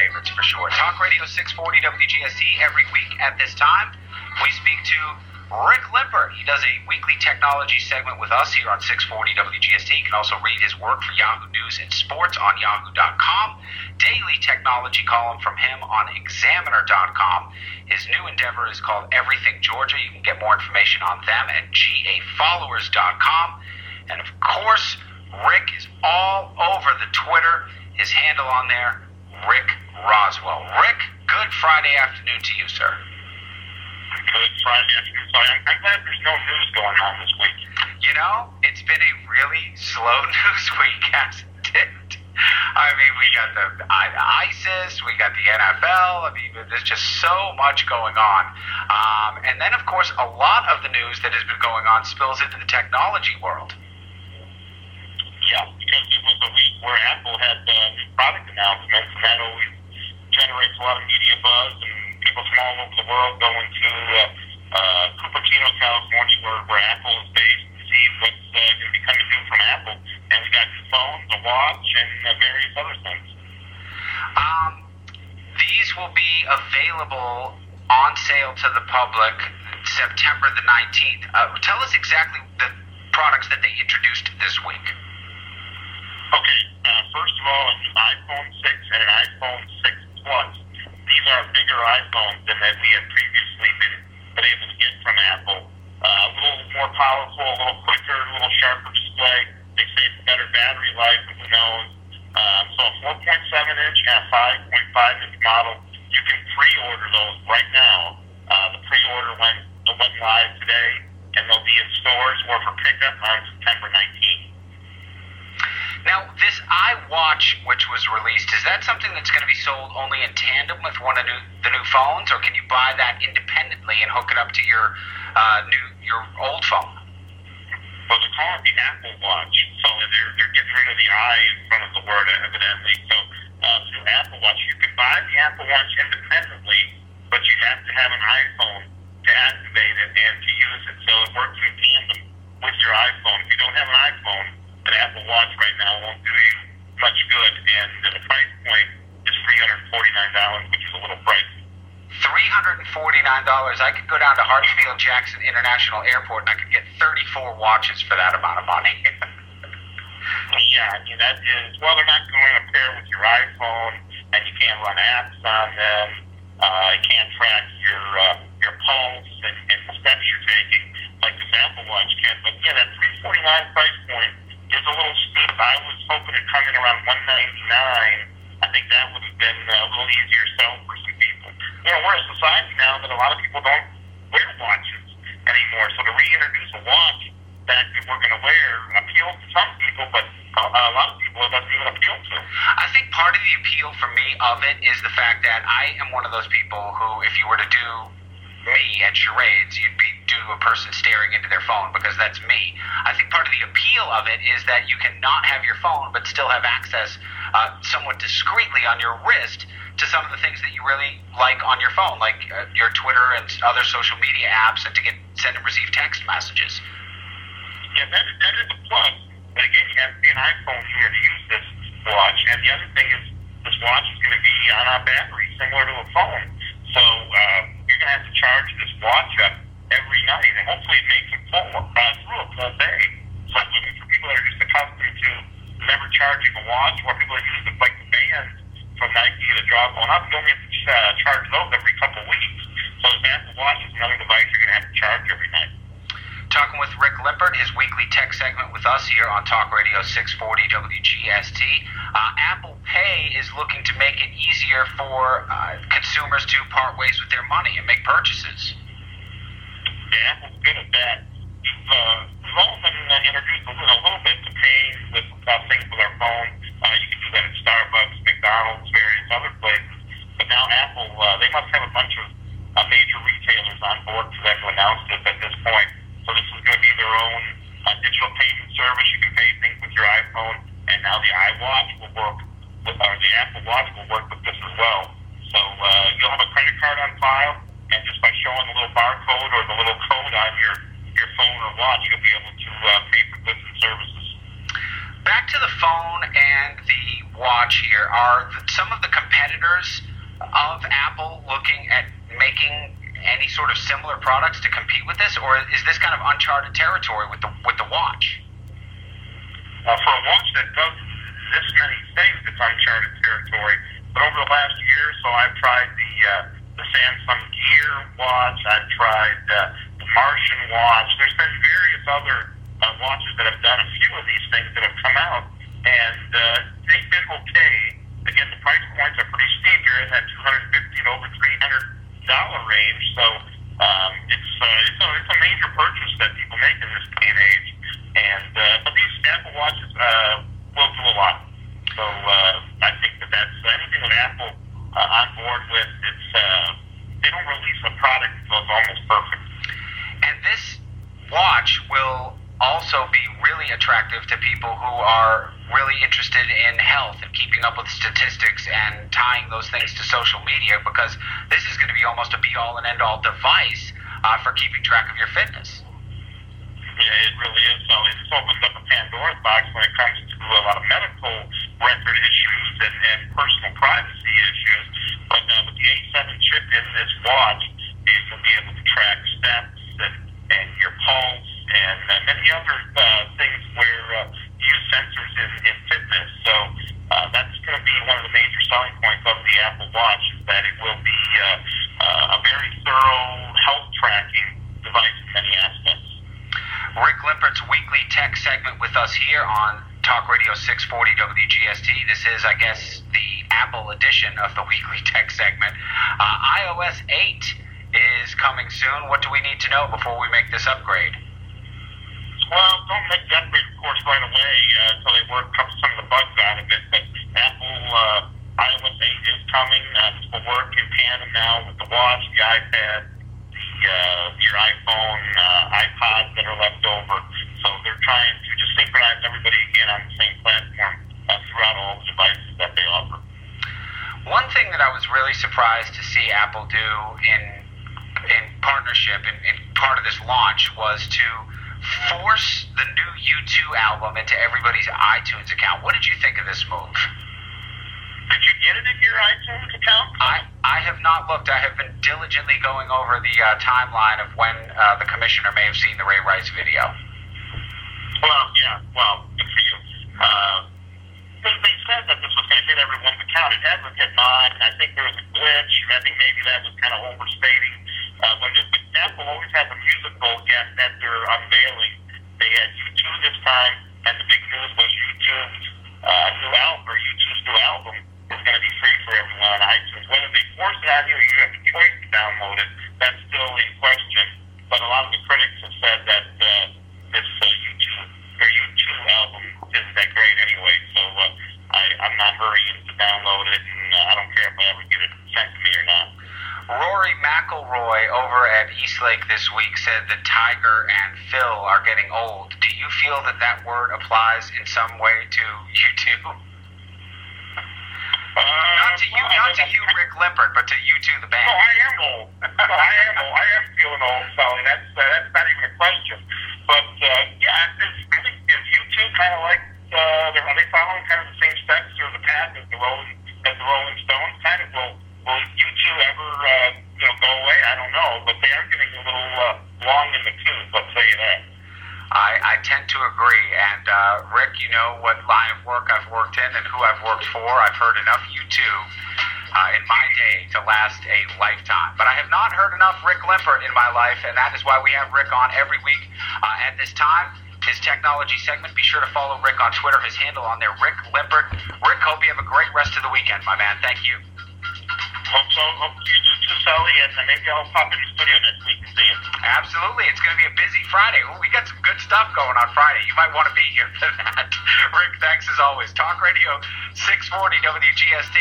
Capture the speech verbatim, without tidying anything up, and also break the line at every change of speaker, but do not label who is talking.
favorites for sure. Talk Radio six forty W G S T every week at this time. We speak to Rick Lippert. He does a weekly technology segment with us here on six forty W G S T. You can also read his work for Yahoo News and Sports on yahoo dot com. Daily technology column from him on examiner dot com. His new endeavor is called Everything Georgia. You can get more information on them at G A followers dot com. And of course, Rick is all over the Twitter. His handle on there, Rick Roswell. Rick, good Friday afternoon to you, sir.
Good Friday afternoon. So I'm, I'm glad there's no news going on this week.
You know, it's been a really slow news week, hasn't it? I mean, we got the ISIS, we got the N F L. I mean, there's just so much going on. Um, and then, of course, a lot of the news that has been going on spills into the technology world.
Yeah, because it was a week where Apple had uh, new product announcements, and that always generates a lot of media buzz, and people from all over the world going to uh, uh, Cupertino, California, where, where Apple is based, to see what's uh, going to be coming new from Apple. And we got new phones, a watch, and uh, various other things.
Um, these will be available on sale to the public September the nineteenth. Uh, tell us exactly the products that they introduced this week.
Okay, uh, first of all, an iPhone six and an iPhone six Plus. These are bigger iPhones than that we had previously been, been able to get from Apple. Uh, a little more powerful, a little quicker, a little sharper display. They say it's better battery life, who knows. Um, so a four point seven inch and a five point five inch model, you can pre-order those right now. Uh, the pre-order went, went live today, and they'll be in stores or for pickup on September nineteenth.
Now, this iWatch, which was released, is that something that's going to be sold only in tandem with one of new, the new phones, or can you buy that independently and hook it up to your uh, new your old phone?
Well, they call it the Apple Watch, so they're, they're getting rid of the I in front of the word, evidently. So, uh, through Apple Watch, you can buy the Apple Watch independently, but you have to have an iPhone to activate it and to use it, so it works in tandem with your iPhone. If you don't have an iPhone, an Apple Watch right now won't do you much good, and the price point is three hundred forty-nine dollars, which is a little pricey.
three hundred forty-nine dollars. I could go down to Hartsfield-Jackson International Airport and I could get thirty-four watches for that amount of money.
Yeah, I mean, that is, well, they're not going to pair with your iPhone, and you can't run apps on them. Uh, you can't track your uh, your pulse and, and the steps you're taking like this Apple Watch can. But yeah, that three hundred forty-nine dollars price point is a little steep. I was hoping it'd come in around one hundred ninety-nine dollars. I think that would have been a little easier sell for some people. You know, we're a society now that a lot of people don't wear watches anymore. So to reintroduce a watch that we're going to wear appeals to some people, but a lot of people it doesn't even appeal to.
I think part of the appeal for me of it is the fact that I am one of those people who, if you were to do me at charades, you'd be do a person staring into their phone, because that's me. I think part of the appeal of it is that you can not have your phone but still have access uh, somewhat discreetly on your wrist to some of the things that you really like on your phone, like uh, your Twitter and other social media apps, and to get send and receive text messages.
Yeah, that, that is a plus. But again, you have to be an iPhone here to use this watch. And the other thing is, this watch is going to be on a battery similar to a phone. So uh, you're going to have to charge this watch up every night, and hopefully it makes it full uh, through a full day. So for people that are just accustomed to never charging a watch, or people that use it like the bands from Nike that draw going up, you only have to uh, charge those every couple of weeks. So the Apple Watch is another device you're going to have to charge every night.
Talking with Rick Lippert, his weekly tech segment with us here on Talk Radio six forty W G S T. Uh, Apple Pay is looking to make it easier for uh, consumers to part ways with their money and make purchases.
Yeah, Apple's good at that. We've, uh, we've all been uh, introduced a little, a little bit to paying with uh, things with our phone. Uh, you can do that at Starbucks, McDonald's, various other places. But now Apple, uh, they must have a bunch of uh, major retailers on board for them to announce this at this point. So this is going to be their own uh, digital payment service. You can pay things with your iPhone, and now the iWatch will work, with, or the Apple Watch will work with this as well. So uh, you'll have a credit card on file, and just by showing the little barcode or the little code on your, your phone or watch, you'll be able to uh, pay for goods and services.
Back to the phone and the watch here, are some of the competitors of Apple looking at making any sort of similar products to compete with this, or is this kind of uncharted territory with the with the watch?
Uh, for a watch that does this many things, it's uncharted territory. But over the last year or so, I've tried the uh, the Samsung Gear watch. I've tried uh, the Martian watch. There's been various other uh, watches that have done a few of these things that have come out, and uh, they've been okay. Again, the price points are pretty steep here in that two hundred fifty to over three hundred dollar range. So um, it's uh, it's a it's a major purchase that people make in this day and age. And uh, but these Apple watches uh, will do a lot. So uh, I think that that's anything that Apple uh, on board with. It's uh, they don't release a product until it's almost perfect.
And this watch will also be really attractive to people who are really interested in health and keeping up with statistics and tying those things to social media, because this is going to be almost a be-all and end-all device uh, for keeping track of your fitness.
Yeah, it really is. So it's opened up a Pandora's box when it comes to a lot of medical record issues and, and personal privacy issues. But uh, with the A seven chip in this watch, you'll be able to track steps and, and your pulse and uh, many other uh, things where uh, you use sensors in, in fitness. So uh, that's going to be one of the major selling points of the Apple Watch, is that it will be uh, uh, a very thorough health tracking device in many aspects.
Rick Limpert's weekly tech segment with us here on Talk Radio six forty W G S T. This is, I guess, the Apple edition of the weekly tech segment. Uh, iOS eight is coming soon. What do we need to know before we make this upgrade?
Well, don't make the upgrade, of course, right away uh, until they work some of the bugs out of it. But Apple uh, iOS eight is coming. Uh, this will work in tandem now with the watch, the iPad, Uh, your iPhone, uh, iPods that are left over. So they're trying to just synchronize everybody again on the same platform uh, throughout all the devices that they offer.
One thing that I was really surprised to see Apple do in in partnership, in, in part of this launch, was to force the new U two album into everybody's iTunes account. What did you think of this move?
Did you get it in your iTunes account?
I, I have not looked. I have been diligently going over the uh, timeline of when uh, the commissioner may have seen the Ray Rice video.
Well, yeah, well, good for you. Uh, they, they said that this was going to hit everyone's account. It hasn't hit mine. I think there was a glitch. I think maybe that was kind of overstating. Uh, but, it, but Apple always has a musical guest that they're unveiling. They had U two this time, and the big news was U two's uh, new album, or U two's new album, is going to be free for everyone on iTunes. Whether they force it on you or you have the choice to download it, that's still in question. But a lot of the critics have said that uh, this uh, U two or U two album isn't that great anyway. So uh, I, I'm not hurrying to download it, and uh, I don't care if I ever get it sent to me or not.
Rory McIlroy over at Eastlake this week said that Tiger and Phil are getting old. Do you feel that that word applies in some way to you two?
Uh,
not to you,
well,
not to you, Rick Limpert, but to you two, the band.
No, I am old. No, I am old. I am feeling old, Sally. That's uh, that's not even a question. But uh, yeah, it's, I think is U two kind of like uh, are they following kind of the same steps or the path as the Rolling as the Rolling Stones? Kind of will will U two ever uh, you know go away? I don't know, but they are getting a little uh, long in the tooth. Let's say that.
I, I tend to agree, and uh, Rick, you know what line of work I've worked in and who I've worked for. I've heard enough U two uh, in my day to last a lifetime. But I have not heard enough Rick Limpert in my life, and that is why we have Rick on every week uh, at this time. His technology segment. Be sure to follow Rick on Twitter. His handle on there, Rick Limpert. Rick, hope you have a great rest of the weekend, my man. Thank you.
Hope so. Hope you do too, Sally, and maybe I'll pop in the studio next week and see you.
Absolutely. It's going to be a busy Friday. Ooh, we got some good stuff going on Friday. You might want to be here for that. Rick, thanks as always. Talk Radio six forty W G S T.